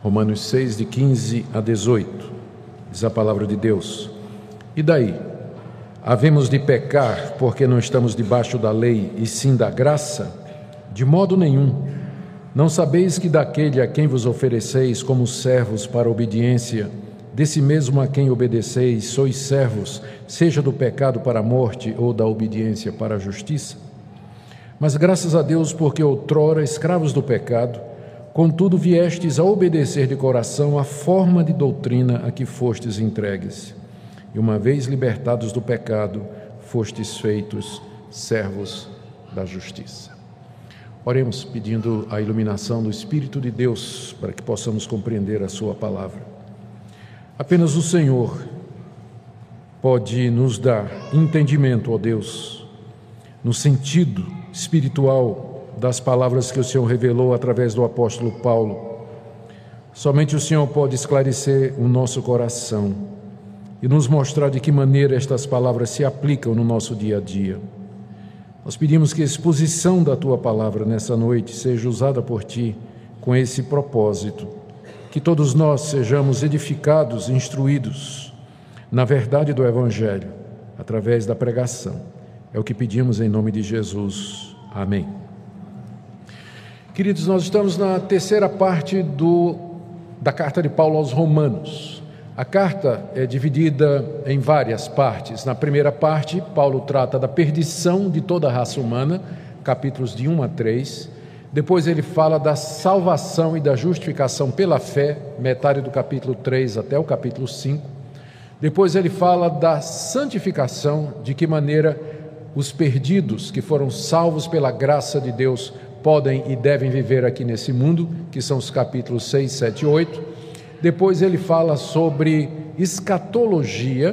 Romanos 6, de 15 a 18, diz a palavra de Deus: E daí? Havemos de pecar porque não estamos debaixo da lei e sim da graça? De modo nenhum. Não sabeis que daquele a quem vos ofereceis como servos para a obediência, desse mesmo a quem obedeceis, sois servos, seja do pecado para a morte ou da obediência para a justiça? Mas graças a Deus, porque outrora escravos do pecado, contudo viestes a obedecer de coração a forma de doutrina a que fostes entregues. E uma vez libertados do pecado, fostes feitos servos da justiça. Oremos pedindo a iluminação do Espírito de Deus para que possamos compreender a sua palavra. Apenas o Senhor pode nos dar entendimento, ó Deus, no sentido espiritual das palavras que o Senhor revelou através do apóstolo Paulo. Somente o Senhor pode esclarecer o nosso coração e nos mostrar de que maneira estas palavras se aplicam no nosso dia a dia. Nós pedimos que a exposição da Tua palavra nessa noite seja usada por Ti com esse propósito, que todos nós sejamos edificados, instruídos na verdade do Evangelho, através da pregação. É o que pedimos em nome de Jesus. Amém. Queridos, nós estamos na terceira parte da carta de Paulo aos Romanos. A carta é dividida em várias partes. Na primeira parte, Paulo trata da perdição de toda a raça humana, capítulos de 1 a 3. Depois ele fala da salvação e da justificação pela fé, metade do capítulo 3 até o capítulo 5. Depois ele fala da santificação, de que maneira os perdidos que foram salvos pela graça de Deus podem e devem viver aqui nesse mundo, que são os capítulos 6, 7 e 8. Depois ele fala sobre escatologia,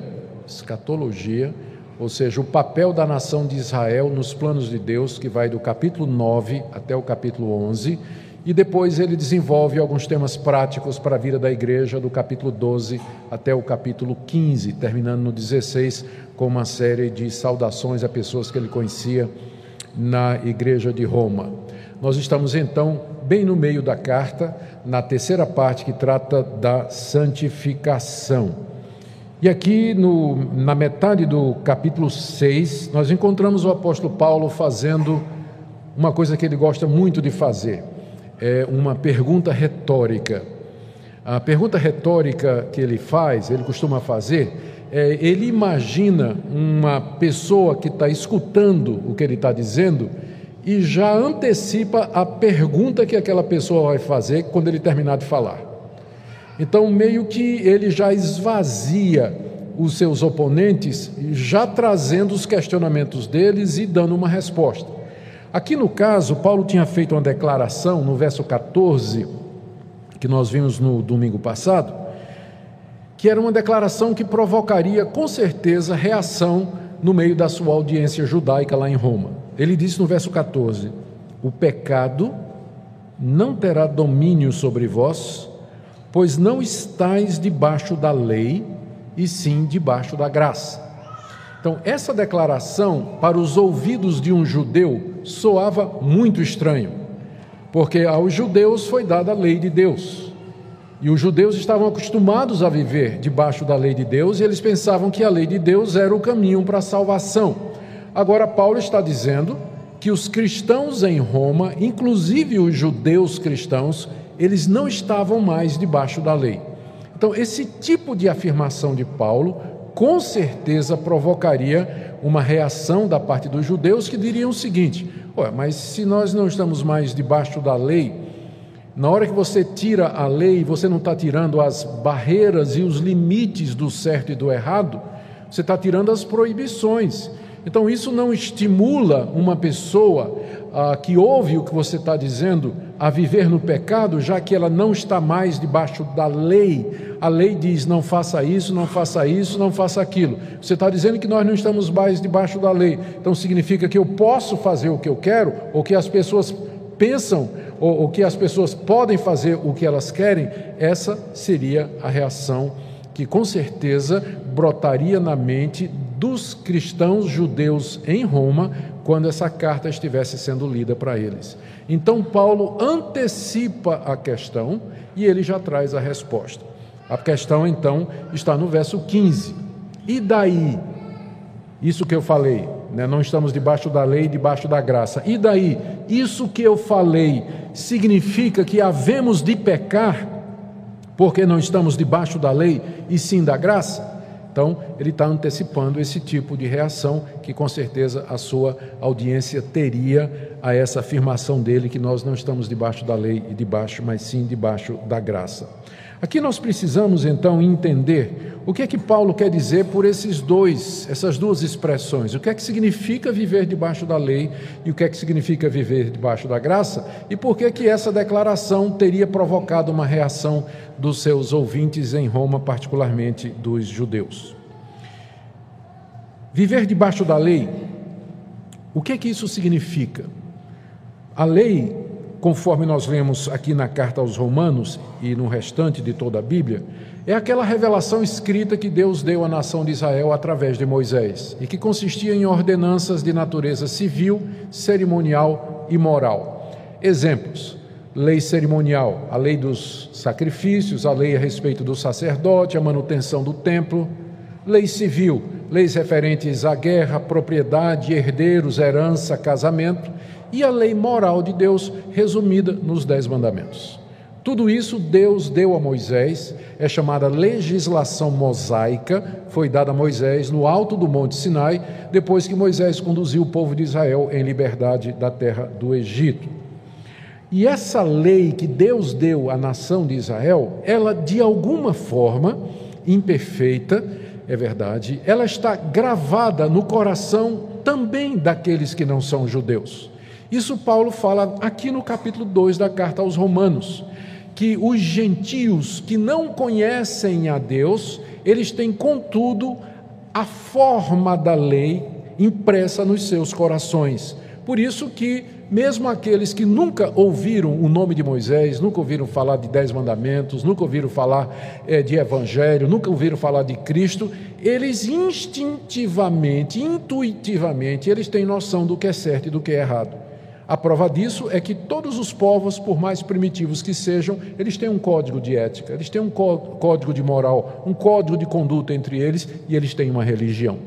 ou seja, o papel da nação de Israel nos planos de Deus, que vai do capítulo 9 até o capítulo 11. E depois ele desenvolve alguns temas práticos para a vida da igreja, do capítulo 12 até o capítulo 15, terminando no 16, com uma série de saudações a pessoas que ele conhecia na igreja de Roma. Nós estamos então bem no meio da carta, na terceira parte que trata da santificação. E aqui na metade do capítulo 6, nós encontramos o apóstolo Paulo fazendo uma coisa que ele gosta muito de fazer, é uma pergunta retórica. A pergunta retórica que ele costuma fazer, ele imagina uma pessoa que está escutando o que ele está dizendo e já antecipa a pergunta que aquela pessoa vai fazer quando ele terminar de falar. Então, meio que ele já esvazia os seus oponentes, já trazendo os questionamentos deles e dando uma resposta. Aqui no caso, Paulo tinha feito uma declaração no verso 14, que nós vimos no domingo passado, que era uma declaração que provocaria com certeza reação no meio da sua audiência judaica lá em Roma. Ele disse no verso 14: o pecado não terá domínio sobre vós, pois não estáis debaixo da lei, e sim debaixo da graça. Então, essa declaração, para os ouvidos de um judeu, soava muito estranho, porque aos judeus foi dada a lei de Deus, e os judeus estavam acostumados a viver debaixo da lei de Deus, e eles pensavam que a lei de Deus era o caminho para a salvação. Agora, Paulo está dizendo que os cristãos em Roma, inclusive os judeus cristãos, eles não estavam mais debaixo da lei. Então, esse tipo de afirmação de Paulo, com certeza provocaria uma reação da parte dos judeus que diriam o seguinte: mas se nós não estamos mais debaixo da lei, na hora que você tira a lei, você não está tirando as barreiras e os limites do certo e do errado, você está tirando as proibições. Então isso não estimula uma pessoa que ouve o que você está dizendo a viver no pecado, já que ela não está mais debaixo da lei. A lei diz: não faça isso, não faça isso, não faça aquilo. Você está dizendo que nós não estamos mais debaixo da lei, então significa que eu posso fazer o que eu quero, ou que as pessoas pensam, ou que as pessoas podem fazer o que elas querem. Essa seria a reação que com certeza brotaria na mente dos cristãos judeus em Roma quando essa carta estivesse sendo lida para eles. Então Paulo antecipa a questão e ele já traz a resposta. A questão então está no verso 15. E daí? Isso que eu falei, né? Não estamos debaixo da lei, debaixo da graça. E daí? Isso que eu falei significa que havemos de pecar porque não estamos debaixo da lei e sim da graça? Então, ele está antecipando esse tipo de reação que, com certeza, a sua audiência teria a essa afirmação dele que nós não estamos debaixo da lei e debaixo, mas sim debaixo da graça. Aqui nós precisamos, então, entender o que é que Paulo quer dizer por essas duas expressões. O que é que significa viver debaixo da lei e o que é que significa viver debaixo da graça e por que que essa declaração teria provocado uma reação dos seus ouvintes em Roma, particularmente dos judeus. Viver debaixo da lei, o que é que isso significa? A lei, conforme nós lemos aqui na carta aos Romanos e no restante de toda a Bíblia, é aquela revelação escrita que Deus deu à nação de Israel através de Moisés e que consistia em ordenanças de natureza civil, cerimonial e moral. Exemplos: lei cerimonial, a lei dos sacrifícios, a lei a respeito do sacerdote, a manutenção do templo. Lei civil, leis referentes à guerra, propriedade, herdeiros, herança, casamento. E a lei moral de Deus, resumida nos 10 mandamentos. Tudo isso Deus deu a Moisés, é chamada legislação mosaica, foi dada a Moisés no alto do Monte Sinai, depois que Moisés conduziu o povo de Israel em liberdade da terra do Egito. E essa lei que Deus deu à nação de Israel, ela de alguma forma, imperfeita, é verdade, ela está gravada no coração também daqueles que não são judeus. Isso Paulo fala aqui no capítulo 2 da carta aos Romanos, que os gentios que não conhecem a Deus, eles têm, contudo, a forma da lei impressa nos seus corações. Por isso que, mesmo aqueles que nunca ouviram o nome de Moisés, nunca ouviram falar de 10 mandamentos, nunca ouviram falar de evangelho, nunca ouviram falar de Cristo, eles instintivamente, intuitivamente, eles têm noção do que é certo e do que é errado. A prova disso é que todos os povos, por mais primitivos que sejam, eles têm um código de ética, eles têm um código de moral, um código de conduta entre eles, e eles têm uma religião.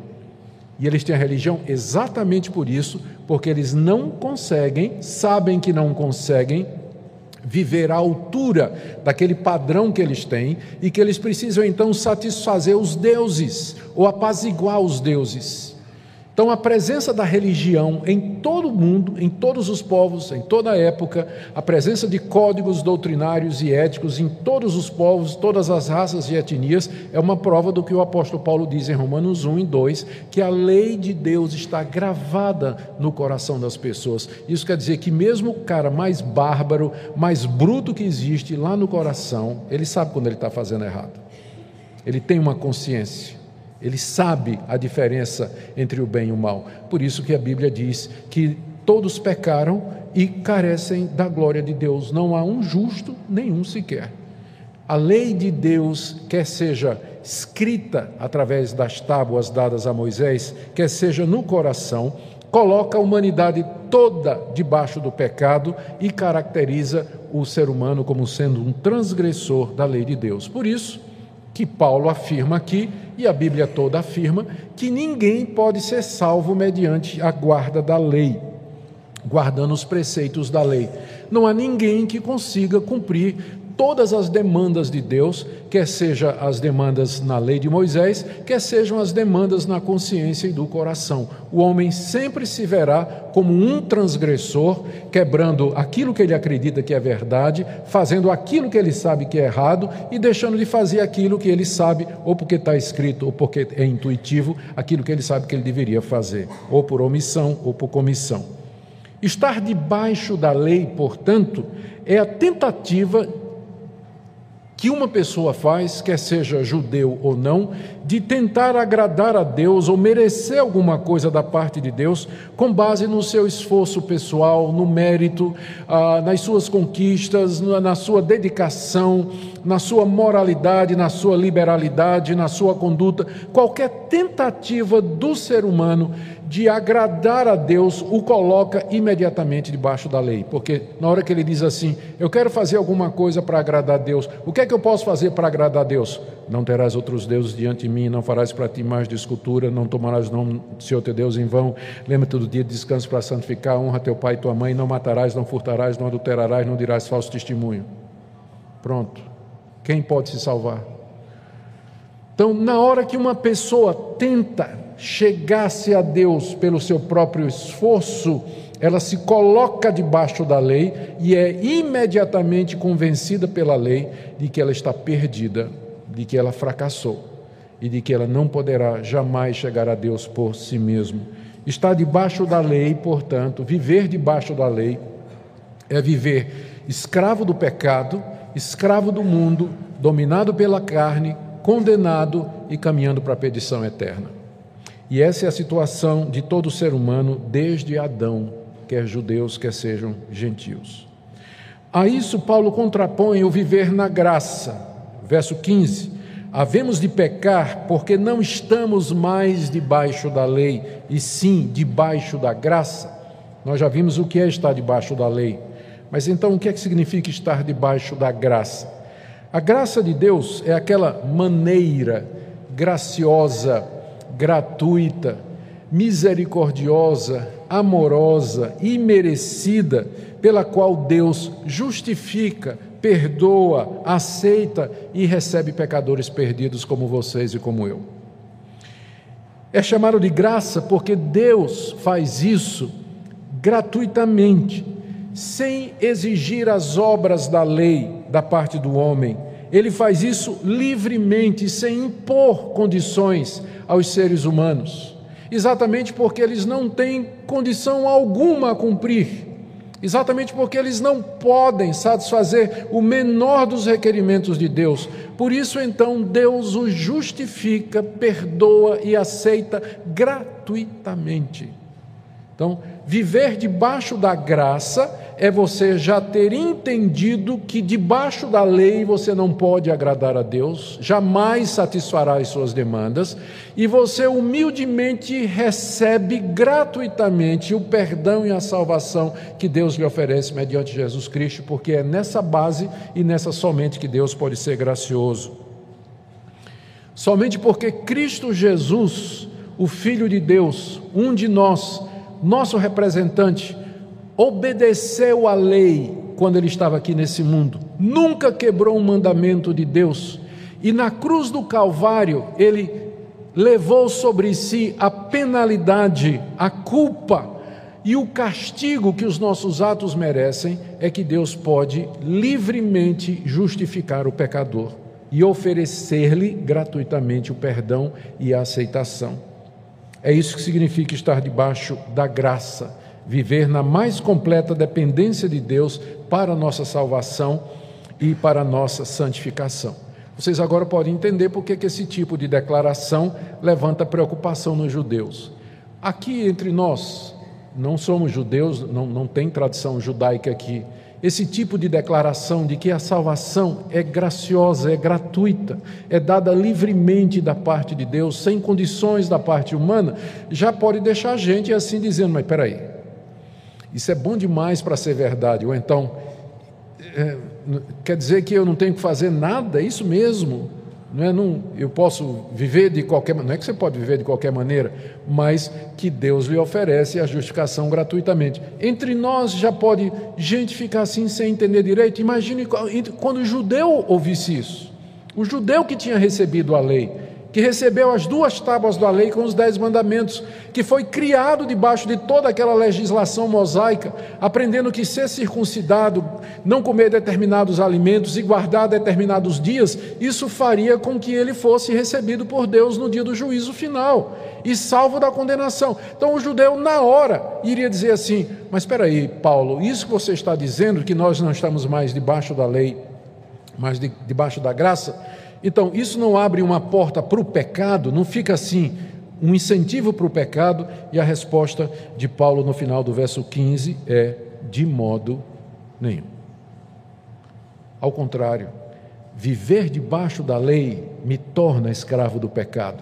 E eles têm a religião exatamente por isso, porque eles não conseguem, sabem que não conseguem viver à altura daquele padrão que eles têm e que eles precisam então satisfazer os deuses ou apaziguar os deuses. Então, a presença da religião em todo o mundo, em todos os povos, em toda a época, a presença de códigos doutrinários e éticos em todos os povos, todas as raças e etnias, é uma prova do que o apóstolo Paulo diz em Romanos 1 e 2, que a lei de Deus está gravada no coração das pessoas. Isso quer dizer que mesmo o cara mais bárbaro, mais bruto que existe lá no coração, ele sabe quando ele está fazendo errado. Ele tem uma consciência. Ele sabe a diferença entre o bem e o mal. Por isso que a Bíblia diz que todos pecaram e carecem da glória de Deus. Não há um justo, nenhum sequer. A lei de Deus, quer seja escrita através das tábuas dadas a Moisés, quer seja no coração, coloca a humanidade toda debaixo do pecado e caracteriza o ser humano como sendo um transgressor da lei de Deus. Por isso que Paulo afirma aqui, e a Bíblia toda afirma, que ninguém pode ser salvo mediante a guarda da lei, guardando os preceitos da lei. Não há ninguém que consiga cumprir todas as demandas de Deus, quer seja as demandas na lei de Moisés, quer sejam as demandas na consciência e do coração. O homem sempre se verá como um transgressor, quebrando aquilo que ele acredita que é verdade, fazendo aquilo que ele sabe que é errado e deixando de fazer aquilo que ele sabe, ou porque está escrito, ou porque é intuitivo, aquilo que ele sabe que ele deveria fazer, ou por omissão ou por comissão. Estar debaixo da lei, portanto, é a tentativa que uma pessoa faz, quer seja judeu ou não, de tentar agradar a Deus ou merecer alguma coisa da parte de Deus com base no seu esforço pessoal, no mérito, nas suas conquistas, na sua dedicação, na sua moralidade, na sua liberalidade, na sua conduta. Qualquer tentativa do ser humano de agradar a Deus o coloca imediatamente debaixo da lei, porque na hora que ele diz assim, eu quero fazer alguma coisa para agradar a Deus, o que é que eu posso fazer para agradar a Deus? Não terás outros deuses diante de mim, não farás para ti mais de escultura, não tomarás o nome do Senhor teu Deus em vão, lembra-te do dia de descanso para santificar, honra teu pai e tua mãe, não matarás, não furtarás, não adulterarás, não dirás falso testemunho. Pronto. Quem pode se salvar? Então, na hora que uma pessoa tenta chegar-se a Deus pelo seu próprio esforço, ela se coloca debaixo da lei e é imediatamente convencida pela lei de que ela está perdida, de que ela fracassou e de que ela não poderá jamais chegar a Deus por si mesmo. Estar debaixo da lei, portanto, viver debaixo da lei é viver escravo do pecado, escravo do mundo, dominado pela carne, condenado e caminhando para a perdição eterna. E essa é a situação de todo ser humano desde Adão, quer judeus, quer sejam gentios. A isso Paulo contrapõe o viver na graça. Verso 15, havemos de pecar porque não estamos mais debaixo da lei, e sim debaixo da graça. Nós já vimos o que é estar debaixo da lei, mas então o que é que significa estar debaixo da graça? A graça de Deus é aquela maneira graciosa, gratuita, misericordiosa, amorosa, imerecida, pela qual Deus justifica, perdoa, aceita e recebe pecadores perdidos como vocês e como eu. É chamado de graça porque Deus faz isso gratuitamente, sem exigir as obras da lei da parte do homem. Ele faz isso livremente, sem impor condições aos seres humanos, exatamente porque eles não têm condição alguma a cumprir, exatamente porque eles não podem satisfazer o menor dos requerimentos de Deus. Por isso, então, Deus os justifica, perdoa e aceita gratuitamente. Então, viver debaixo da graça é você já ter entendido que debaixo da lei você não pode agradar a Deus, jamais satisfará as suas demandas, e você humildemente recebe gratuitamente o perdão e a salvação que Deus lhe oferece mediante Jesus Cristo, porque é nessa base e nessa somente que Deus pode ser gracioso. Somente porque Cristo Jesus, o Filho de Deus, um de nós, nosso representante, obedeceu à lei quando ele estava aqui nesse mundo, nunca quebrou um mandamento de Deus, e na cruz do Calvário ele levou sobre si a penalidade, a culpa e o castigo que os nossos atos merecem. É que Deus pode livremente justificar o pecador e oferecer-lhe gratuitamente o perdão e a aceitação. É isso que significa estar debaixo da graça, viver na mais completa dependência de Deus para a nossa salvação e para a nossa santificação. Vocês agora podem entender por que esse tipo de declaração levanta preocupação nos judeus. Aqui entre nós, não somos judeus, não tem tradição judaica aqui. Esse tipo de declaração de que a salvação é graciosa, é gratuita, é dada livremente da parte de Deus, sem condições da parte humana, já pode deixar a gente assim dizendo, mas espera aí, isso é bom demais para ser verdade, ou então, quer dizer que eu não tenho que fazer nada? É isso mesmo? Eu posso viver de qualquer maneira, não é que você pode viver de qualquer maneira, mas que Deus lhe oferece a justificação gratuitamente. Entre nós já pode gente ficar assim sem entender direito. Imagine quando o judeu ouvisse isso, o judeu que tinha recebido a lei, que recebeu as 2 tábuas da lei com os 10 mandamentos, que foi criado debaixo de toda aquela legislação mosaica, aprendendo que ser circuncidado, não comer determinados alimentos e guardar determinados dias, isso faria com que ele fosse recebido por Deus no dia do juízo final e salvo da condenação. Então o judeu na hora iria dizer assim, mas espera aí, Paulo, isso que você está dizendo, que nós não estamos mais debaixo da lei, mas debaixo da graça. Então, isso não abre uma porta para o pecado, não fica assim um incentivo para o pecado, e a resposta de Paulo no final do verso 15 é: de modo nenhum. Ao contrário, viver debaixo da lei me torna escravo do pecado.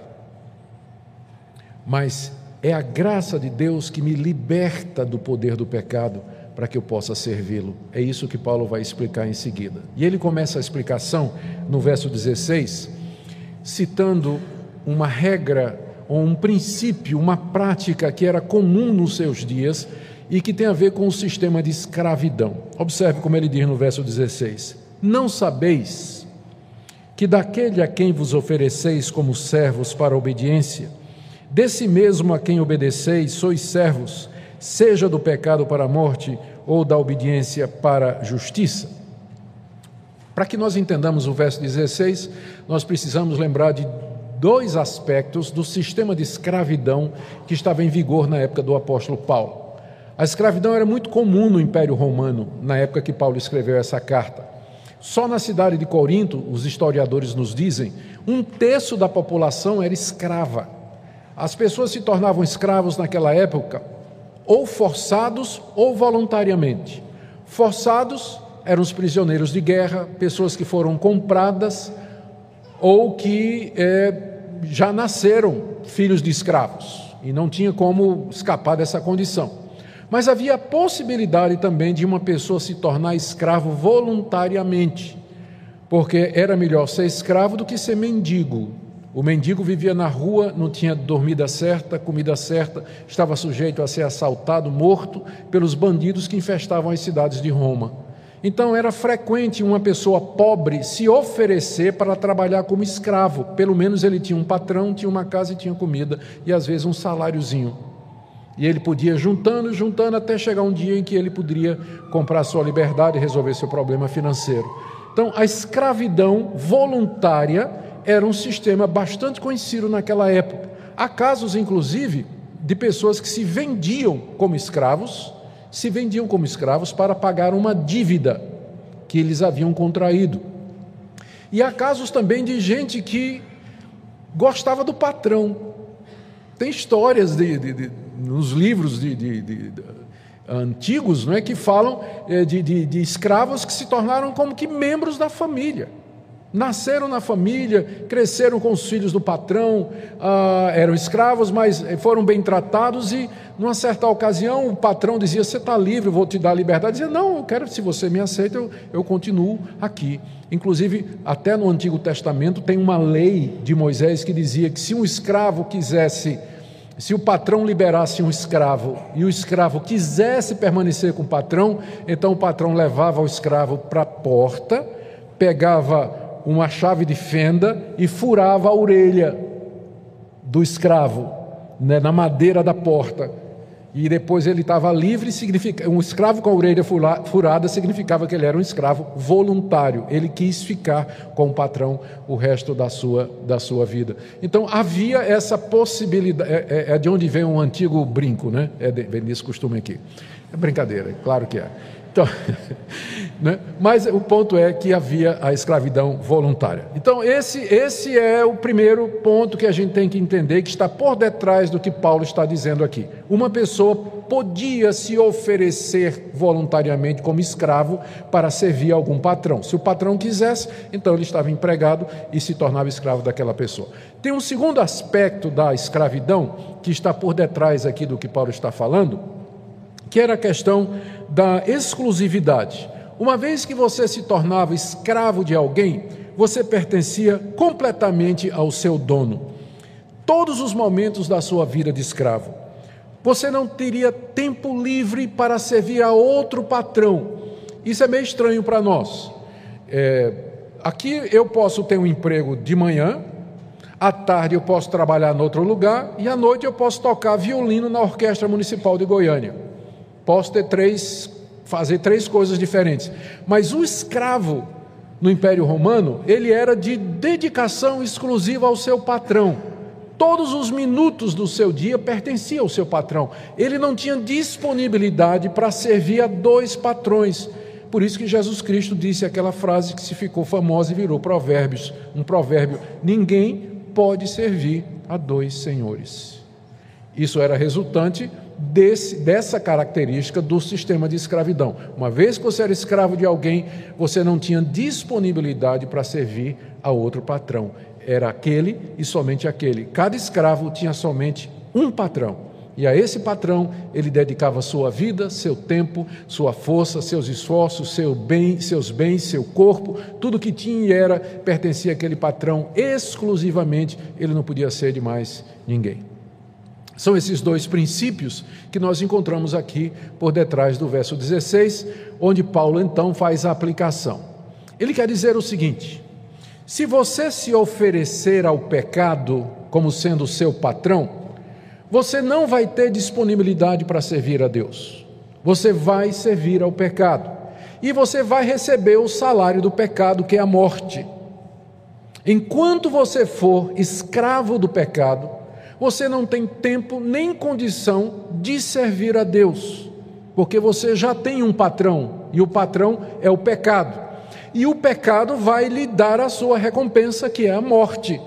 Mas é a graça de Deus que me liberta do poder do pecado para que eu possa servi-lo. É isso que Paulo vai explicar em seguida. E ele começa a explicação no verso 16, citando uma regra, ou um princípio, uma prática que era comum nos seus dias e que tem a ver com o sistema de escravidão. Observe como ele diz no verso 16: não sabeis que daquele a quem vos ofereceis como servos para a obediência, desse mesmo a quem obedeceis sois servos, seja do pecado para a morte ou da obediência para a justiça? Para que nós entendamos o verso 16, nós precisamos lembrar de dois aspectos do sistema de escravidão que estava em vigor na época do apóstolo Paulo. A escravidão era muito comum no Império Romano, na época que Paulo escreveu essa carta. Só na cidade de Corinto, os historiadores nos dizem, 1/3 da população era escrava. As pessoas se tornavam escravos naquela época, ou forçados ou voluntariamente. Forçados eram os prisioneiros de guerra, pessoas que foram compradas ou que já nasceram filhos de escravos e não tinha como escapar dessa condição. Mas havia a possibilidade também de uma pessoa se tornar escravo voluntariamente, porque era melhor ser escravo do que ser mendigo. O mendigo vivia na rua, não tinha dormida certa, comida certa, estava sujeito a ser assaltado, morto pelos bandidos que infestavam as cidades de Roma. Então era frequente uma pessoa pobre se oferecer para trabalhar como escravo. Pelo menos ele tinha um patrão, tinha uma casa e tinha comida, e às vezes um saláriozinho. E ele podia juntando, até chegar um dia em que ele poderia comprar sua liberdade e resolver seu problema financeiro. Então a escravidão voluntária era um sistema bastante conhecido naquela época. Há casos, inclusive, de pessoas que se vendiam como escravos para pagar uma dívida que eles haviam contraído. E há casos também de gente que gostava do patrão. Tem histórias nos livros antigos, não é, que falam de escravos que se tornaram como que membros da família. Nasceram na família, cresceram com os filhos do patrão, eram escravos, mas foram bem tratados e, numa certa ocasião, o patrão dizia: você está livre, eu vou te dar liberdade. Dizia: não, eu quero, se você me aceita, eu continuo aqui. Inclusive, até no Antigo Testamento tem uma lei de Moisés que dizia que se um escravo quisesse, se o patrão liberasse um escravo e o escravo quisesse permanecer com o patrão, então o patrão levava o escravo para a porta, pegava uma chave de fenda e furava a orelha do escravo, né, na madeira da porta, e depois ele estava livre. Um escravo com a orelha furada significava que ele era um escravo voluntário, ele quis ficar com o patrão o resto da sua vida. Então havia essa possibilidade, é de onde vem um antigo brinco, né? Vem desse costume aqui, é brincadeira, claro que é. Então, né? Mas o ponto é que havia a escravidão voluntária. Então esse é o primeiro ponto que a gente tem que entender, que está por detrás do que Paulo está dizendo aqui. Uma pessoa podia se oferecer voluntariamente como escravo para servir algum patrão. Se o patrão quisesse, então ele estava empregado e se tornava escravo daquela pessoa. Tem um segundo aspecto da escravidão que está por detrás aqui do que Paulo está falando, que era a questão da exclusividade. Uma vez que você se tornava escravo de alguém, você pertencia completamente ao seu dono. Todos os momentos da sua vida de escravo. Você não teria tempo livre para servir a outro patrão. Isso é meio estranho para nós. Aqui eu posso ter um emprego de manhã, à tarde eu posso trabalhar em outro lugar e à noite eu posso tocar violino na Orquestra Municipal de Goiânia. Posso fazer 3 coisas diferentes. Mas o escravo no Império Romano, ele era de dedicação exclusiva ao seu patrão. Todos os minutos do seu dia pertenciam ao seu patrão. Ele não tinha disponibilidade para servir a 2 patrões. Por isso que Jesus Cristo disse aquela frase que se ficou famosa e virou provérbios, um provérbio: ninguém pode servir a dois senhores. Isso era resultante dessa característica do sistema de escravidão. Uma vez que você era escravo de alguém, você não tinha disponibilidade para servir a outro patrão. Era aquele e somente aquele. Cada escravo tinha somente um patrão. E a esse patrão ele dedicava sua vida, seu tempo, sua força, seus esforços, seus bens, seu corpo, tudo que tinha pertencia àquele patrão exclusivamente, ele não podia ser de mais ninguém. São esses dois princípios que nós encontramos aqui por detrás do verso 16, onde Paulo então faz a aplicação. Ele quer dizer o seguinte: se você se oferecer ao pecado como sendo seu patrão, você não vai ter disponibilidade para servir a Deus. Você vai servir ao pecado. E você vai receber o salário do pecado, que é a morte. Enquanto você for escravo do pecado, você não tem tempo nem condição de servir a Deus, porque você já tem um patrão, e o patrão é o pecado. E o pecado vai lhe dar a sua recompensa, que é a morte.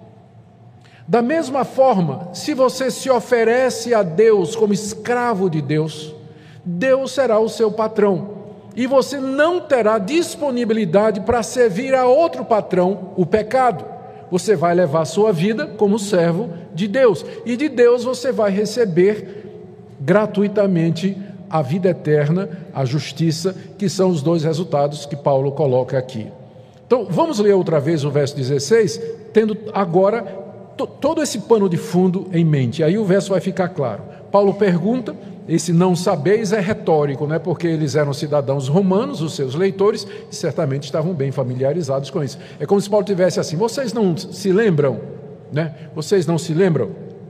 Da mesma forma, se você se oferece a Deus como escravo de Deus, Deus será o seu patrão, e você não terá disponibilidade para servir a outro patrão, o pecado. Você vai levar a sua vida como servo de Deus, e de Deus você vai receber gratuitamente a vida eterna, a justiça, que são os dois resultados que Paulo coloca aqui. Então, vamos ler outra vez o verso 16, tendo agora todo esse pano de fundo em mente. Aí o verso vai ficar claro. Paulo pergunta, esse não sabeis é retórico, né? Porque eles eram cidadãos romanos, os seus leitores, e certamente estavam bem familiarizados com isso. É como se Paulo tivesse assim: vocês não se lembram, né? Vocês não se lembram?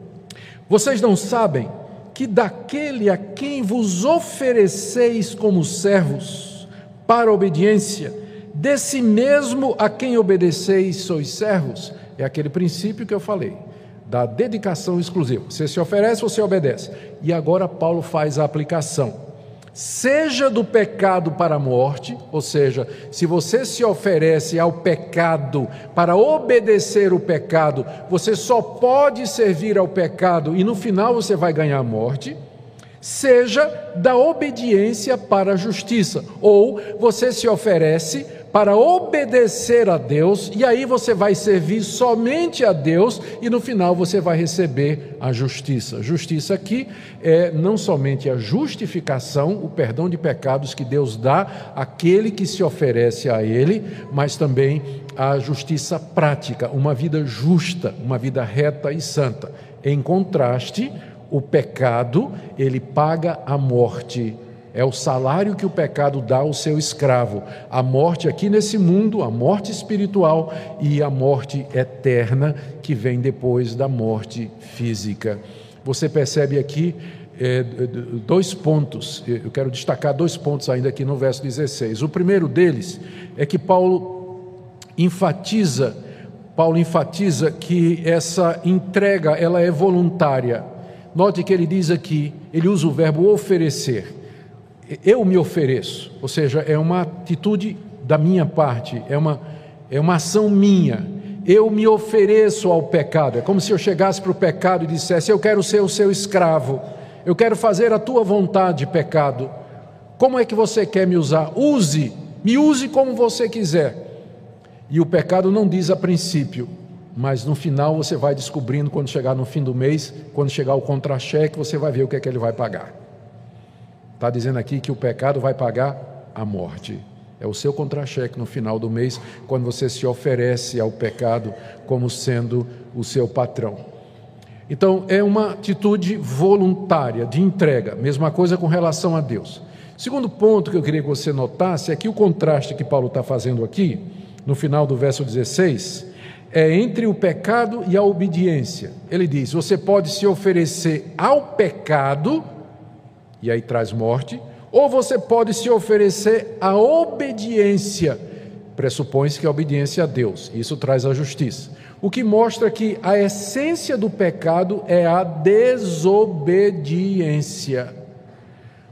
Vocês não sabem que daquele a quem vos ofereceis como servos para a obediência, desse mesmo a quem obedeceis sois servos? É aquele princípio que eu falei, da dedicação exclusiva. Você se oferece, você obedece. E agora Paulo faz a aplicação. Seja do pecado para a morte, ou seja, se você se oferece ao pecado para obedecer o pecado, você só pode servir ao pecado e no final você vai ganhar a morte. Seja da obediência para a justiça, ou você se oferece para obedecer a Deus, e aí você vai servir somente a Deus, e no final você vai receber a justiça. Justiça aqui é não somente a justificação, o perdão de pecados que Deus dá àquele que se oferece a Ele, mas também a justiça prática, uma vida justa, uma vida reta e santa. Em contraste, o pecado, ele paga a morte. É o salário que o pecado dá ao seu escravo. A morte aqui nesse mundo, a morte espiritual e a morte eterna que vem depois da morte física. Você percebe aqui dois pontos. Eu quero destacar dois pontos ainda aqui no verso 16. O primeiro deles é que Paulo enfatiza que essa entrega ela é voluntária. Note que ele diz aqui, ele usa o verbo oferecer. Eu me ofereço, ou seja, é uma atitude da minha parte, é uma ação minha. Eu me ofereço ao pecado. É como se eu chegasse para o pecado e dissesse: eu quero ser o seu escravo, eu quero fazer a tua vontade, pecado. Como é que você quer me usar? Me use como você quiser. E o pecado não diz a princípio, mas no final você vai descobrindo, quando chegar no fim do mês, quando chegar o contra-cheque, você vai ver o que é que ele vai pagar. Está dizendo aqui que o pecado vai pagar a morte. É o seu contra-cheque no final do mês, quando você se oferece ao pecado como sendo o seu patrão. Então, é uma atitude voluntária, de entrega. Mesma coisa com relação a Deus. Segundo ponto que eu queria que você notasse é que o contraste que Paulo está fazendo aqui, no final do verso 16, é entre o pecado e a obediência. Ele diz: você pode se oferecer ao pecado, e aí traz morte, ou você pode se oferecer à obediência. Pressupõe-se que a obediência a Deus, isso traz a justiça. O que mostra que a essência do pecado é a desobediência.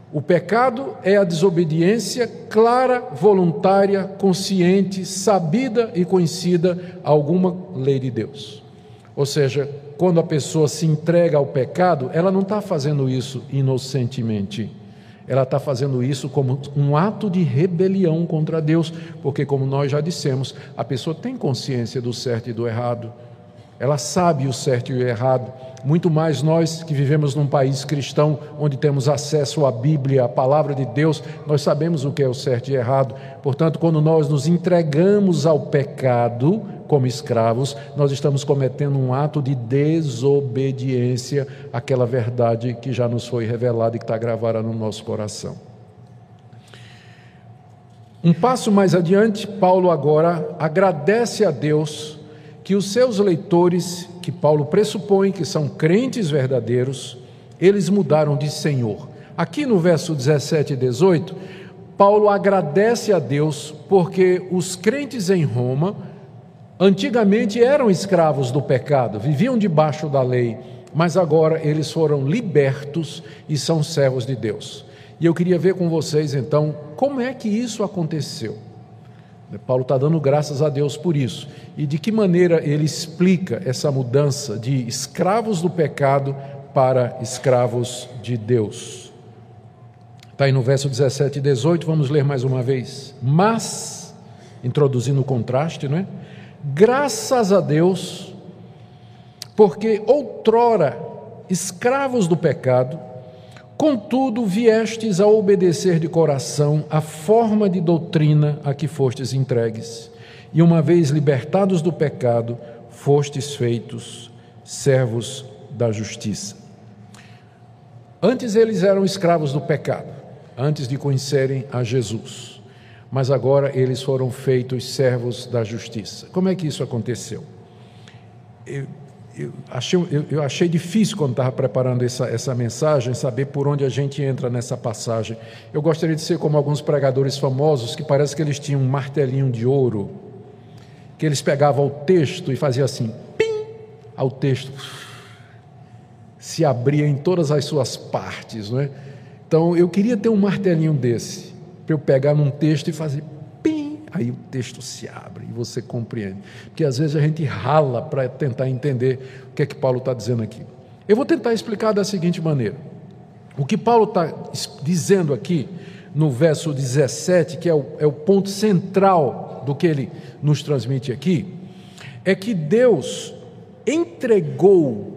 O pecado é a desobediência clara, voluntária, consciente, sabida e conhecida a alguma lei de Deus. Ou seja, quando a pessoa se entrega ao pecado, ela não está fazendo isso inocentemente. Ela está fazendo isso como um ato de rebelião contra Deus, porque, como nós já dissemos, a pessoa tem consciência do certo e do errado. Ela sabe o certo e o errado. Muito mais nós que vivemos num país cristão, onde temos acesso à Bíblia, à Palavra de Deus, nós sabemos o que é o certo e errado. Portanto, quando nós nos entregamos ao pecado como escravos, nós estamos cometendo um ato de desobediência àquela verdade que já nos foi revelada e que está gravada no nosso coração. Um passo mais adiante, Paulo agora agradece a Deus que os seus leitores, que Paulo pressupõe que são crentes verdadeiros, eles mudaram de Senhor. Aqui no verso 17 e 18, Paulo agradece a Deus porque os crentes em Roma antigamente eram escravos do pecado, viviam debaixo da lei, mas agora eles foram libertos e são servos de Deus. E eu queria ver com vocês então como é que isso aconteceu. Paulo está dando graças a Deus por isso. E de que maneira ele explica essa mudança de escravos do pecado para escravos de Deus. Está aí no verso 17 e 18, vamos ler mais uma vez. Mas, introduzindo o contraste, não é? Graças a Deus, porque outrora escravos do pecado, contudo viestes a obedecer de coração a forma de doutrina a que fostes entregues, e uma vez libertados do pecado, fostes feitos servos da justiça. Antes eles eram escravos do pecado, antes de conhecerem a Jesus, mas agora eles foram feitos servos da justiça. Como é que isso aconteceu? Eu achei difícil, quando estava preparando essa mensagem, saber por onde a gente entra nessa passagem. Eu gostaria de ser como alguns pregadores famosos, que parece que eles tinham um martelinho de ouro, que eles pegavam o texto e faziam assim, pim, ao texto se abria em todas as suas partes, não é? Então, eu queria ter um martelinho desse, para eu pegar num texto e fazer pim, aí o texto se abre e você compreende. Porque às vezes a gente rala para tentar entender o que é que Paulo está dizendo aqui. Eu vou tentar explicar da seguinte maneira. O que Paulo está dizendo aqui, no verso 17, que é o ponto central do que ele nos transmite aqui, é que Deus entregou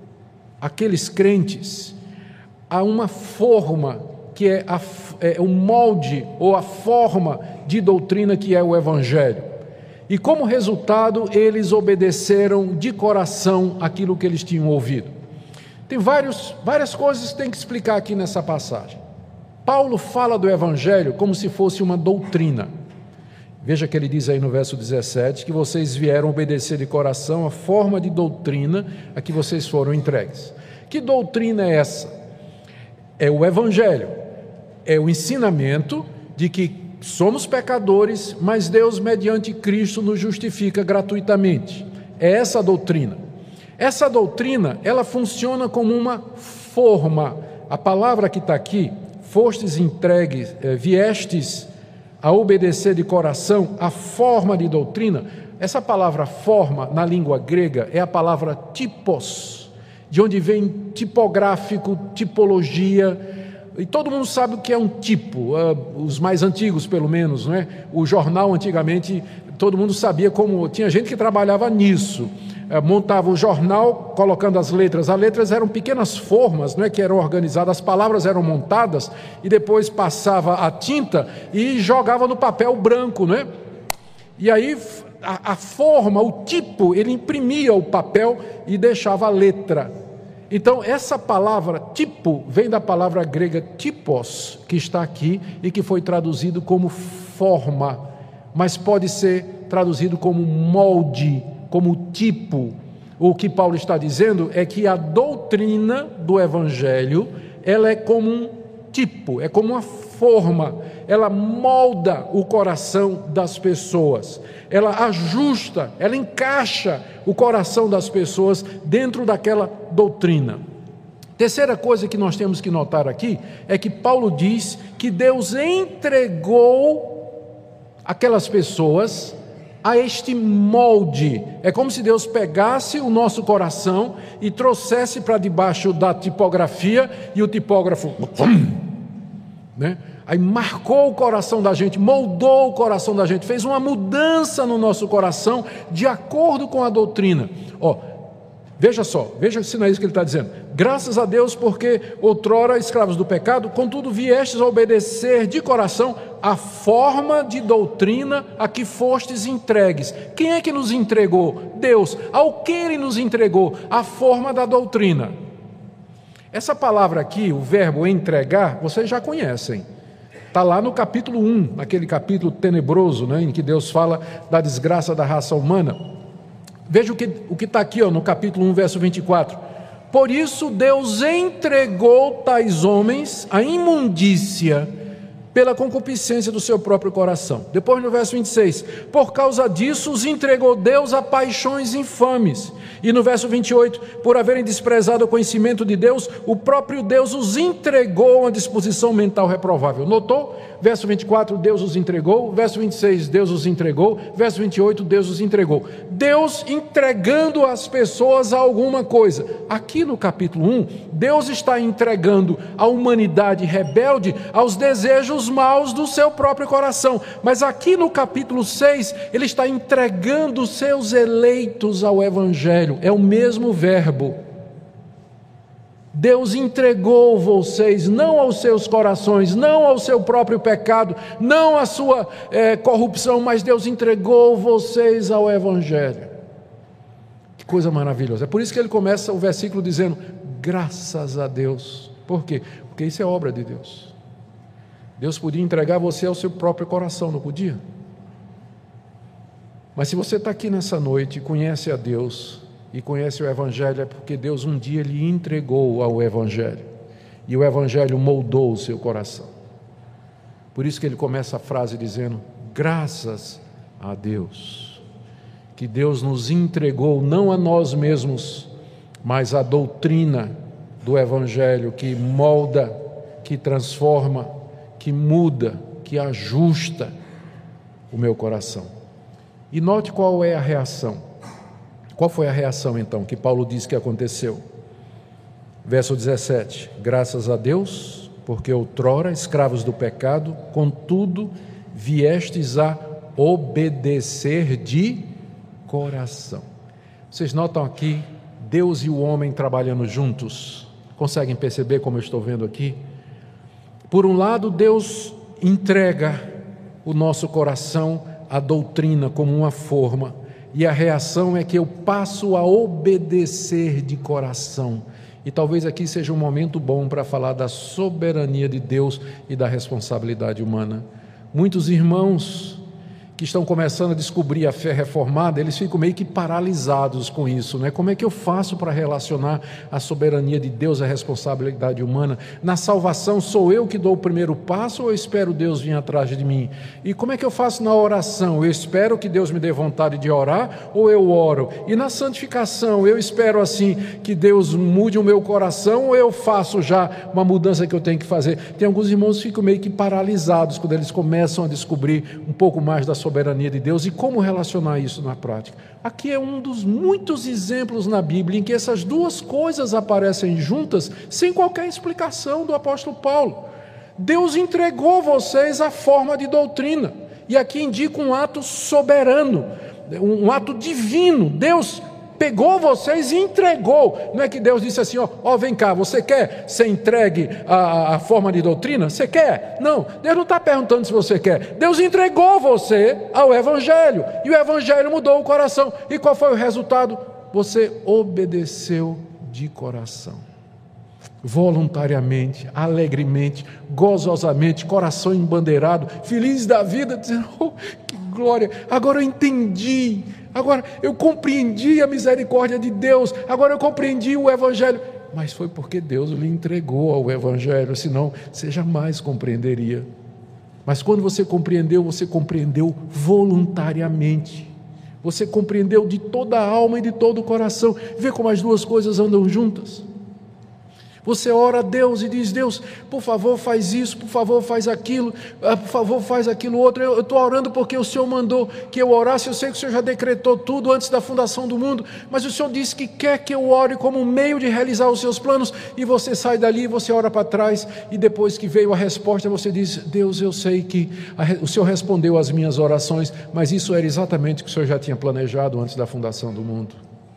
aqueles crentes a uma forma que é o molde ou a forma de doutrina que é o Evangelho. E como resultado, eles obedeceram de coração aquilo que eles tinham ouvido. Tem várias coisas que tem que explicar aqui nessa passagem. Paulo fala do Evangelho como se fosse uma doutrina. Veja que ele diz aí no verso 17, que vocês vieram obedecer de coração a forma de doutrina a que vocês foram entregues. Que doutrina é essa? É o Evangelho, é o ensinamento de que somos pecadores, mas Deus, mediante Cristo, nos justifica gratuitamente. É essa a doutrina. Essa doutrina, ela funciona como uma forma. A palavra que está aqui, fostes entregues, viestes a obedecer de coração a forma de doutrina. Essa palavra forma, na língua grega, é a palavra typos, de onde vem tipográfico, tipologia, e todo mundo sabe o que é um tipo, os mais antigos pelo menos, não é? O jornal antigamente, todo mundo sabia como, tinha gente que trabalhava nisso, montava o jornal colocando as letras eram pequenas formas, não é, que eram organizadas, as palavras eram montadas, e depois passava a tinta e jogava no papel branco, não é? E aí a forma, o tipo, ele imprimia o papel e deixava a letra. Então, essa palavra tipo vem da palavra grega typos, que está aqui e que foi traduzido como forma, mas pode ser traduzido como molde, como tipo. O que Paulo está dizendo é que a doutrina do Evangelho, ela é como um tipo, é como uma forma, ela molda o coração das pessoas, ela ajusta, ela encaixa o coração das pessoas dentro daquela doutrina. Terceira coisa que nós temos que notar aqui é que Paulo diz que Deus entregou aquelas pessoas a este molde. É como se Deus pegasse o nosso coração e trouxesse para debaixo da tipografia e o tipógrafo, né? Aí marcou o coração da gente, moldou o coração da gente, fez uma mudança no nosso coração de acordo com a doutrina. Veja se não é isso que ele está dizendo. Graças a Deus, porque outrora escravos do pecado, contudo viestes a obedecer de coração a forma de doutrina a que fostes entregues. Quem é que nos entregou? Deus. Ao que Ele nos entregou? A forma da doutrina. Essa palavra aqui, o verbo entregar, vocês já conhecem. Está lá no capítulo 1, naquele capítulo tenebroso, né, em que Deus fala da desgraça da raça humana. Veja o que está aqui, no capítulo 1, verso 24. Por isso Deus entregou tais homens à imundícia pela concupiscência do seu próprio coração. Depois no verso 26, por causa disso os entregou Deus a paixões infames. E no verso 28, por haverem desprezado o conhecimento de Deus, o próprio Deus os entregou a uma disposição mental reprovável. Notou? Verso 24, Deus os entregou. Verso 26, Deus os entregou. Verso 28, Deus os entregou. Deus entregando as pessoas a alguma coisa. Aqui no capítulo 1, Deus está entregando a humanidade rebelde aos desejos maus do seu próprio coração. Mas aqui no capítulo 6, Ele está entregando os seus eleitos ao Evangelho. É o mesmo verbo. Deus entregou vocês, não aos seus corações, não ao seu próprio pecado, não à sua corrupção, mas Deus entregou vocês ao Evangelho. Que coisa maravilhosa. É por isso que ele começa o versículo dizendo, graças a Deus. Por quê? Porque isso é obra de Deus. Deus podia entregar você ao seu próprio coração, não podia? Mas se você está aqui nessa noite e conhece a Deus e conhece o Evangelho, é porque Deus um dia lhe entregou ao Evangelho, e o Evangelho moldou o seu coração. Por isso que ele começa a frase dizendo, graças a Deus, que Deus nos entregou não a nós mesmos, mas a doutrina do Evangelho que molda, que transforma, que muda, que ajusta o meu coração. E note qual é a reação. Qual foi a reação, então, que Paulo diz que aconteceu? Verso 17, graças a Deus, porque outrora, escravos do pecado, contudo, viestes a obedecer de coração. Vocês notam aqui, Deus e o homem trabalhando juntos? Conseguem perceber como eu estou vendo aqui? Por um lado, Deus entrega o nosso coração à doutrina como uma forma, e a reação é que eu passo a obedecer de coração. E talvez aqui seja um momento bom para falar da soberania de Deus e da responsabilidade humana. Muitos irmãos que estão começando a descobrir a fé reformada, eles ficam meio que paralisados com isso, né? Como é que eu faço para relacionar a soberania de Deus à responsabilidade humana? Na salvação, sou eu que dou o primeiro passo ou eu espero Deus vir atrás de mim? E como é que eu faço na oração? Eu espero que Deus me dê vontade de orar ou eu oro? E na santificação, eu espero assim que Deus mude o meu coração ou eu faço já uma mudança que eu tenho que fazer? Tem alguns irmãos que ficam meio que paralisados quando eles começam a descobrir um pouco mais da soberania de Deus e como relacionar isso na prática. Aqui é um dos muitos exemplos na Bíblia em que essas duas coisas aparecem juntas sem qualquer explicação do apóstolo Paulo. Deus entregou vocês a forma de doutrina, e aqui indica um ato soberano, um ato divino. Deus pegou vocês e entregou. Não é que Deus disse assim, ó, vem cá, você quer ser entregue à forma de doutrina? Você quer? Não, Deus não está perguntando se você quer. Deus entregou você ao Evangelho, e o Evangelho mudou o coração. E qual foi o resultado? Você obedeceu de coração, voluntariamente, alegremente, gozosamente, coração embandeirado, feliz da vida, dizendo, oh, que glória, agora eu entendi, agora eu compreendi a misericórdia de Deus, agora eu compreendi o Evangelho. Mas foi porque Deus lhe entregou ao Evangelho, senão você jamais compreenderia. Mas quando você compreendeu voluntariamente, você compreendeu de toda a alma e de todo o coração. Vê como as duas coisas andam juntas. Você ora a Deus e diz: Deus, por favor faz isso, por favor faz aquilo, por favor faz aquilo outro. Eu estou orando porque o Senhor mandou que eu orasse. Eu sei que o Senhor já decretou tudo antes da fundação do mundo, mas o Senhor disse que quer que eu ore como meio de realizar os seus planos. E você sai dali, você ora para trás, e depois que veio a resposta, você diz: Deus, eu sei que o Senhor respondeu às minhas orações, mas isso era exatamente o que o Senhor já tinha planejado antes da fundação do mundo.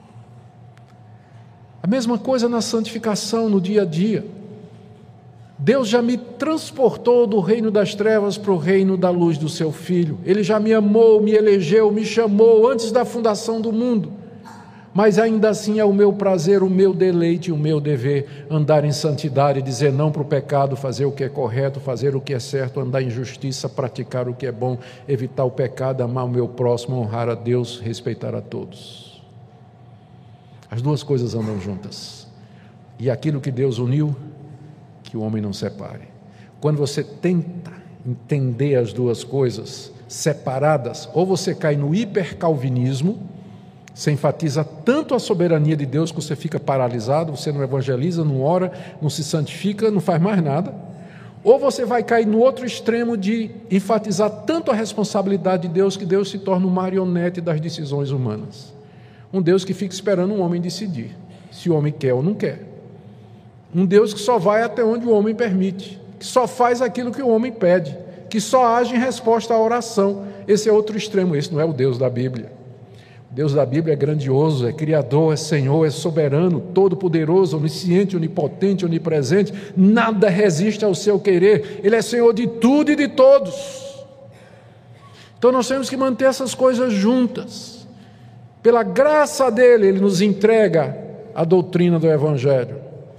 A mesma coisa na santificação, no dia a dia. Deus já me transportou do reino das trevas para o reino da luz do seu Filho. Ele já me amou, me elegeu, me chamou antes da fundação do mundo. Mas ainda assim é o meu prazer, o meu deleite, o meu dever andar em santidade, dizer não para o pecado, fazer o que é correto, fazer o que é certo, andar em justiça, praticar o que é bom, evitar o pecado, amar o meu próximo, honrar a Deus, respeitar a todos. As duas coisas andam juntas. E aquilo que Deus uniu, que o homem não separe. Quando você tenta entender as duas coisas separadas, ou você cai no hipercalvinismo, você enfatiza tanto a soberania de Deus que você fica paralisado, você não evangeliza, não ora, não se santifica, não faz mais nada. Ou você vai cair no outro extremo de enfatizar tanto a responsabilidade de Deus que Deus se torna um marionete das decisões humanas. Um Deus que fica esperando um homem decidir se o homem quer ou não quer. Um Deus que só vai até onde o homem permite, que só faz aquilo que o homem pede, que só age em resposta à oração. Esse é outro extremo, esse não é o Deus da Bíblia. O Deus da Bíblia é grandioso, é Criador, é Senhor, é soberano, todo-poderoso, onisciente, onipotente, onipresente. Nada resiste ao seu querer. Ele é Senhor de tudo e de todos. Então nós temos que manter essas coisas juntas. Pela graça dele, ele nos entrega a doutrina do Evangelho.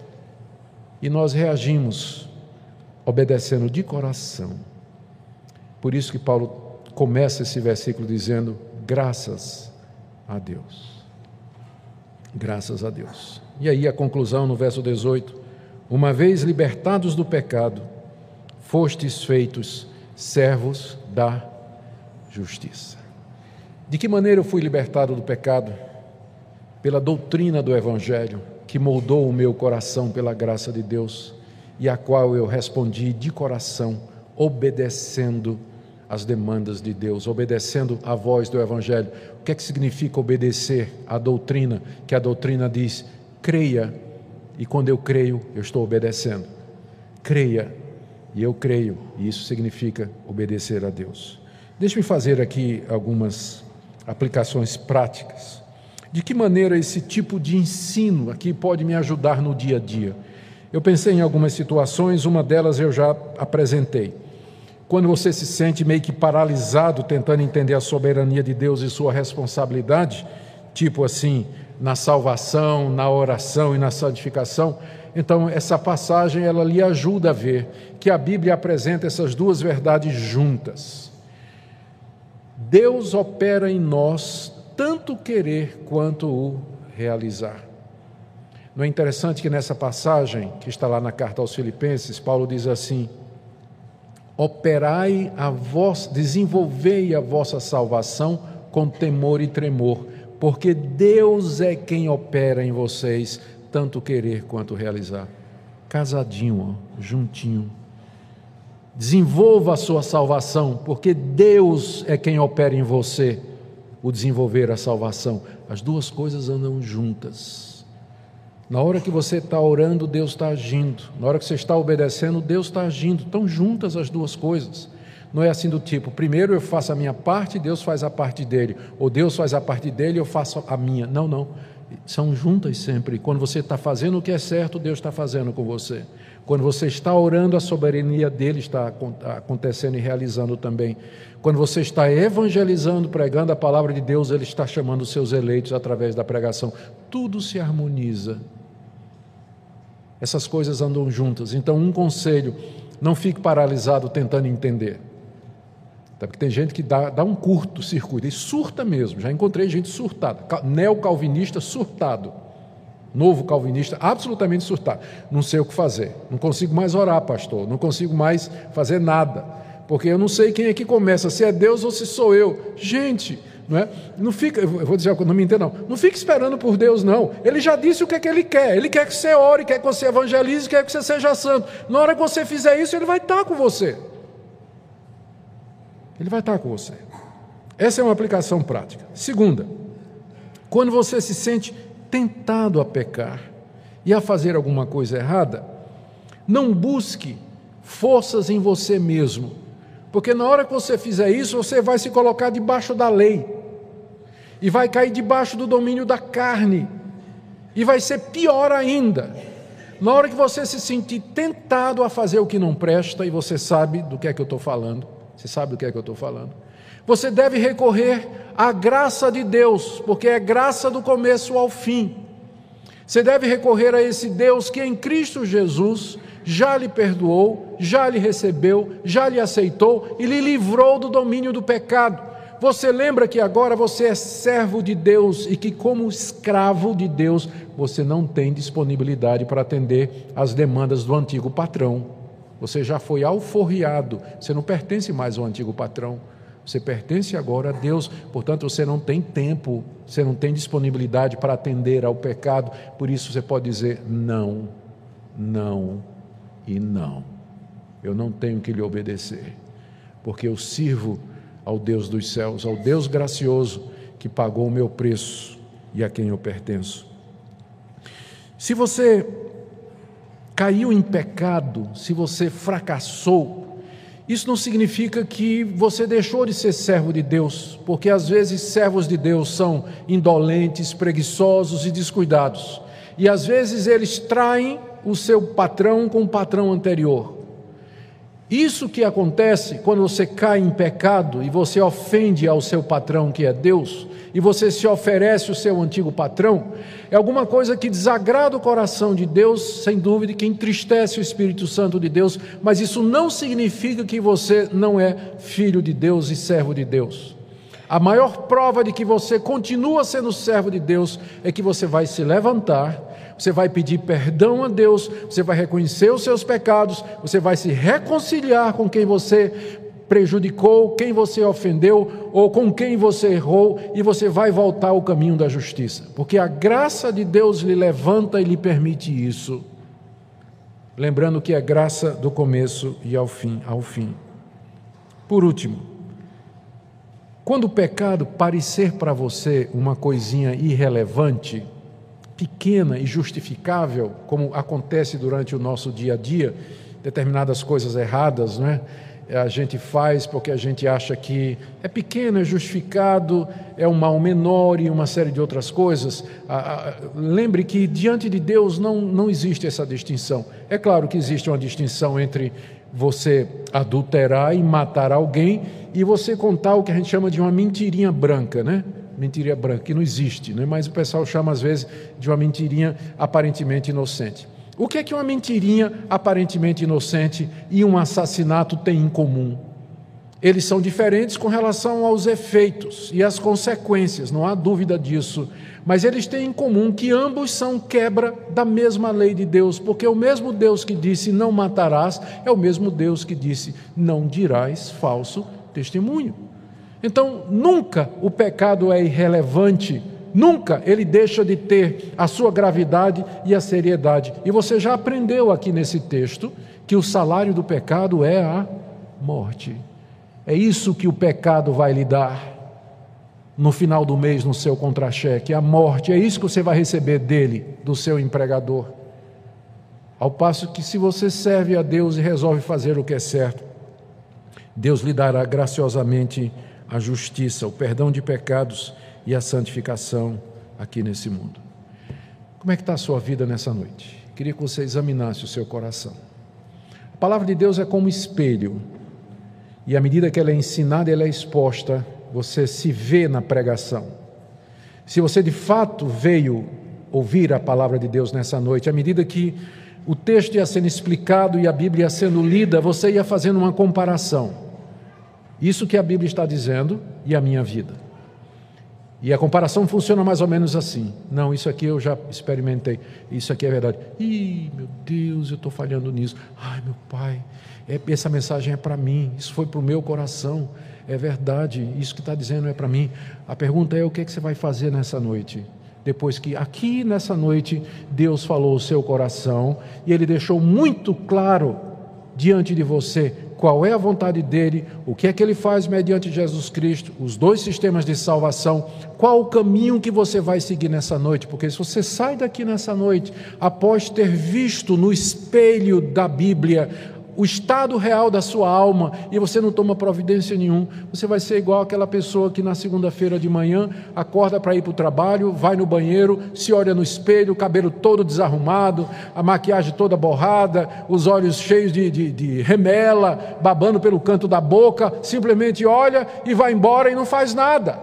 E nós reagimos obedecendo de coração. Por isso que Paulo começa esse versículo dizendo: graças a Deus. Graças a Deus. E aí a conclusão no verso 18: uma vez libertados do pecado, fostes feitos servos da justiça. De que maneira eu fui libertado do pecado? Pela doutrina do Evangelho, que moldou o meu coração pela graça de Deus, e a qual eu respondi de coração, obedecendo às demandas de Deus, obedecendo à voz do Evangelho. O que é que significa obedecer à doutrina? Que a doutrina diz: creia, e quando eu creio, eu estou obedecendo. Creia, e eu creio, e isso significa obedecer a Deus. Deixe-me fazer aqui algumas aplicações práticas. De que maneira esse tipo de ensino aqui pode me ajudar no dia a dia? Eu pensei em algumas situações, uma delas eu já apresentei. Quando você se sente meio que paralisado tentando entender a soberania de Deus e sua responsabilidade, tipo assim, na salvação, na oração e na santificação, então essa passagem ela lhe ajuda a ver que a Bíblia apresenta essas duas verdades juntas. Deus opera em nós tanto querer quanto o realizar. Não é interessante que nessa passagem, que está lá na carta aos Filipenses, Paulo diz assim: operai desenvolvei a vossa salvação com temor e tremor, porque Deus é quem opera em vocês tanto querer quanto realizar. Casadinho, ó, juntinho. Desenvolva a sua salvação, porque Deus é quem opera em você o desenvolver a salvação. As duas coisas andam juntas. Na hora que você está orando, Deus está agindo. Na hora que você está obedecendo, Deus está agindo. Estão juntas as duas coisas. Não é assim do tipo, primeiro eu faço a minha parte, Deus faz a parte dele. Ou Deus faz a parte dele, eu faço a minha. Não, não. São juntas sempre. Quando você está fazendo o que é certo, Deus está fazendo com você. Quando você está orando, a soberania dele está acontecendo e realizando também. Quando você está evangelizando, pregando a palavra de Deus, ele está chamando os seus eleitos através da pregação. Tudo se harmoniza. Essas coisas andam juntas. Então, um conselho: não fique paralisado tentando entender. Porque tem gente que dá um curto-circuito, e surta mesmo. Já encontrei gente surtada, neocalvinista surtado. Novo calvinista, absolutamente surtado. Não sei o que fazer, não consigo mais orar, pastor, não consigo mais fazer nada, porque eu não sei quem é que começa, se é Deus ou se sou eu. Gente, não é? Não fica, eu vou dizer, não me entenda, não fique esperando por Deus, não. Ele já disse o que é que Ele quer. Ele quer que você ore, quer que você evangelize, quer que você seja santo. Na hora que você fizer isso, Ele vai estar com você. Ele vai estar com você. Essa é uma aplicação prática. Segunda, quando você se sente tentado a pecar e a fazer alguma coisa errada, não busque forças em você mesmo, porque na hora que você fizer isso, você vai se colocar debaixo da lei e vai cair debaixo do domínio da carne e vai ser pior ainda. Na hora que você se sentir tentado a fazer o que não presta, e você sabe do que é que eu estou falando, você deve recorrer à graça de Deus, porque é graça do começo ao fim. Você deve recorrer a esse Deus que em Cristo Jesus já lhe perdoou, já lhe recebeu, já lhe aceitou e lhe livrou do domínio do pecado. Você lembra que agora você é servo de Deus e que, como escravo de Deus, você não tem disponibilidade para atender às demandas do antigo patrão. Você já foi alforriado, você não pertence mais ao antigo patrão. Você pertence agora a Deus, portanto você não tem tempo, você não tem disponibilidade para atender ao pecado, por isso você pode dizer não, não e não. Eu não tenho que lhe obedecer, porque eu sirvo ao Deus dos céus, ao Deus gracioso que pagou o meu preço e a quem eu pertenço. Se você caiu em pecado, se você fracassou, isso não significa que você deixou de ser servo de Deus, porque às vezes servos de Deus são indolentes, preguiçosos e descuidados, e às vezes eles traem o seu patrão com o patrão anterior. Isso que acontece quando você cai em pecado e você ofende ao seu patrão, que é Deus, e você se oferece o seu antigo patrão, é alguma coisa que desagrada o coração de Deus, sem dúvida, que entristece o Espírito Santo de Deus, mas isso não significa que você não é filho de Deus e servo de Deus. A maior prova de que você continua sendo servo de Deus é que você vai se levantar, você vai pedir perdão a Deus, você vai reconhecer os seus pecados, você vai se reconciliar com quem você prejudicou, quem você ofendeu ou com quem você errou, e você vai voltar ao caminho da justiça, porque a graça de Deus lhe levanta e lhe permite isso, lembrando que é graça do começo e ao fim. Por último, quando o pecado parecer para você uma coisinha irrelevante, pequena e justificável, como acontece durante o nosso dia a dia, determinadas coisas erradas, não é? A gente faz porque a gente acha que é pequeno, é justificado, é um mal menor e uma série de outras coisas. Lembre que diante de Deus não existe essa distinção. É claro que existe uma distinção entre você adulterar e matar alguém e você contar o que a gente chama de uma mentirinha branca, né? Mentirinha branca, que não existe, né? Mas o pessoal chama às vezes de uma mentirinha aparentemente inocente. O que é que uma mentirinha aparentemente inocente e um assassinato têm em comum? Eles são diferentes com relação aos efeitos e às consequências, não há dúvida disso, mas eles têm em comum que ambos são quebra da mesma lei de Deus, porque o mesmo Deus que disse não matarás é o mesmo Deus que disse não dirás falso testemunho. Então, nunca o pecado é irrelevante, nunca ele deixa de ter a sua gravidade e a seriedade. E você já aprendeu aqui nesse texto que o salário do pecado é a morte. É isso que o pecado vai lhe dar no final do mês no seu contra-cheque, a morte. É isso que você vai receber dele, do seu empregador. Ao passo que, se você serve a Deus e resolve fazer o que é certo, Deus lhe dará graciosamente a justiça, o perdão de pecados e a santificação aqui nesse mundo. Como é que está a sua vida nessa noite? Queria que você examinasse o seu coração. A palavra de Deus é como espelho, e à medida que ela é ensinada, ela é exposta, você se vê na pregação. Se você de fato veio ouvir a palavra de Deus nessa noite, à medida que o texto ia sendo explicado e a Bíblia ia sendo lida, você ia fazendo uma comparação. Isso que a Bíblia está dizendo e a minha vida. E a comparação funciona mais ou menos assim. Não, isso aqui eu já experimentei, isso aqui é verdade. Ih, meu Deus, eu estou falhando nisso. Ai, meu Pai, essa mensagem é para mim, isso foi para o meu coração. É verdade, isso que está dizendo é para mim. A pergunta é: o que é que você vai fazer nessa noite? Depois que aqui nessa noite Deus falou o seu coração e Ele deixou muito claro diante de você qual é a vontade dEle, o que é que Ele faz mediante Jesus Cristo, os dois sistemas de salvação, qual o caminho que você vai seguir nessa noite. Porque se você sai daqui nessa noite, após ter visto no espelho da Bíblia o estado real da sua alma, e você não toma providência nenhuma, você vai ser igual aquela pessoa que na segunda-feira de manhã acorda para ir para o trabalho, vai no banheiro, se olha no espelho, o cabelo todo desarrumado, a maquiagem toda borrada, os olhos cheios de remela, babando pelo canto da boca, simplesmente olha e vai embora e não faz nada.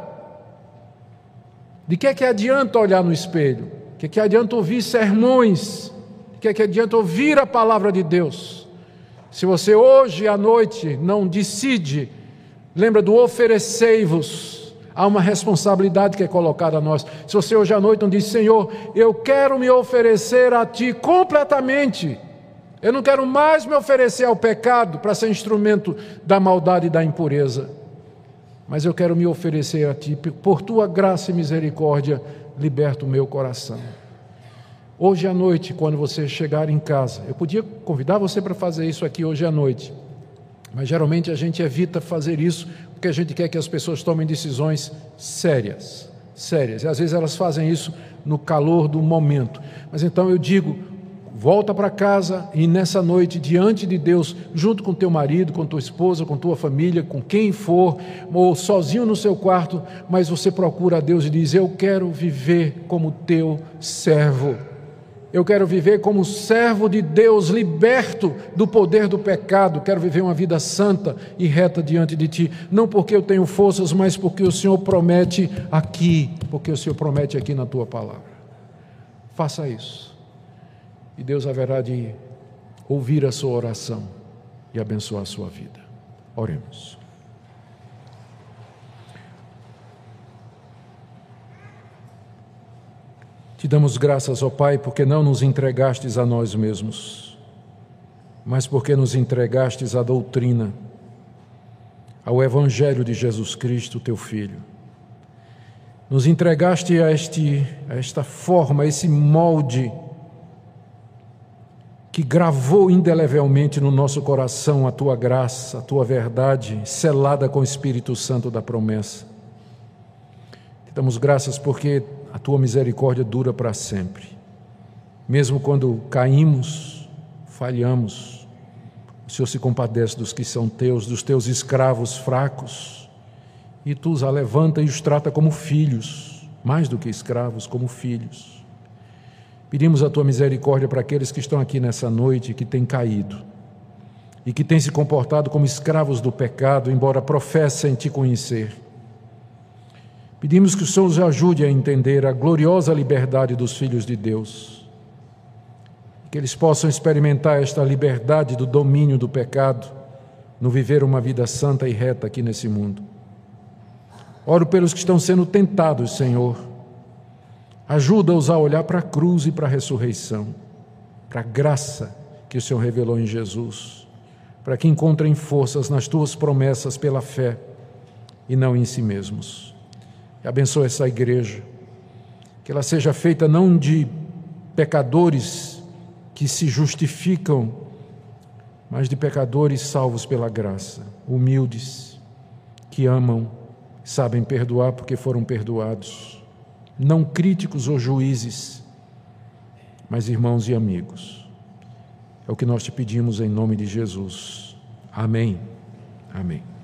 De que adianta olhar no espelho? De que adianta ouvir sermões? De que adianta ouvir a palavra de Deus? Se você hoje à noite não decide, lembra do oferecei-vos, há uma responsabilidade que é colocada a nós. Se você hoje à noite não diz: Senhor, eu quero me oferecer a Ti completamente, eu não quero mais me oferecer ao pecado para ser instrumento da maldade e da impureza, mas eu quero me oferecer a Ti, por Tua graça e misericórdia, liberta o meu coração. Hoje à noite, quando você chegar em casa, eu podia convidar você para fazer isso aqui hoje à noite, mas geralmente a gente evita fazer isso, porque a gente quer que as pessoas tomem decisões sérias, e às vezes elas fazem isso no calor do momento. Mas então eu digo: volta para casa e nessa noite, diante de Deus, junto com teu marido, com tua esposa, com tua família, com quem for, ou sozinho no seu quarto, mas você procura a Deus e diz: eu quero viver como teu servo. Eu quero viver como servo de Deus, liberto do poder do pecado. Quero viver uma vida santa e reta diante de Ti. Não porque eu tenho forças, mas porque o Senhor promete aqui. Porque o Senhor promete aqui na Tua palavra. Faça isso. E Deus haverá de ouvir a sua oração e abençoar a sua vida. Oremos. Te damos graças, ó Pai, porque não nos entregastes a nós mesmos, mas porque nos entregastes à doutrina, ao Evangelho de Jesus Cristo, Teu Filho. Nos entregaste a esta forma, a esse molde que gravou indelevelmente no nosso coração a Tua graça, a Tua verdade, selada com o Espírito Santo da promessa. Te damos graças porque a Tua misericórdia dura para sempre. Mesmo quando caímos, falhamos, o Senhor se compadece dos que são Teus, dos Teus escravos fracos, e Tu os alevanta e os trata como filhos, mais do que escravos, como filhos. Pedimos a Tua misericórdia para aqueles que estão aqui nessa noite, que têm caído, e que têm se comportado como escravos do pecado, embora professem Te conhecer. Pedimos que o Senhor os ajude a entender a gloriosa liberdade dos filhos de Deus, que eles possam experimentar esta liberdade do domínio do pecado, no viver uma vida santa e reta aqui nesse mundo. Oro pelos que estão sendo tentados, Senhor. Ajuda-os a olhar para a cruz e para a ressurreição, para a graça que o Senhor revelou em Jesus, para que encontrem forças nas Tuas promessas pela fé e não em si mesmos. E abençoa essa igreja, que ela seja feita não de pecadores que se justificam, mas de pecadores salvos pela graça, humildes, que amam, sabem perdoar porque foram perdoados, não críticos ou juízes, mas irmãos e amigos. É o que nós te pedimos em nome de Jesus. Amém. Amém.